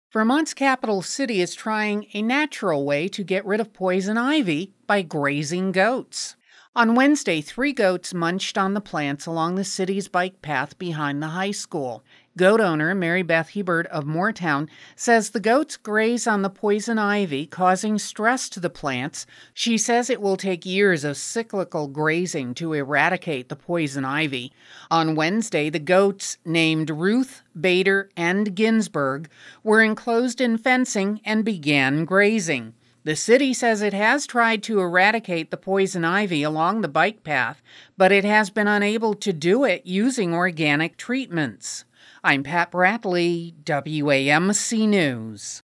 Vermont's capital city is trying a natural way to get rid of poison ivy by grazing goats. On Wednesday, 3 goats munched on the plants along the city's bike path behind the high school. Goat owner Mary Beth Hebert of Moortown says the goats graze on the poison ivy, causing stress to the plants. She says it will take years of cyclical grazing to eradicate the poison ivy. On Wednesday, the goats, named Ruth, Bader, and Ginsburg, were enclosed in fencing and began grazing. The city says it has tried to eradicate the poison ivy along the bike path, but it has been unable to do it using organic treatments. I'm Pat Bradley, WAMC News.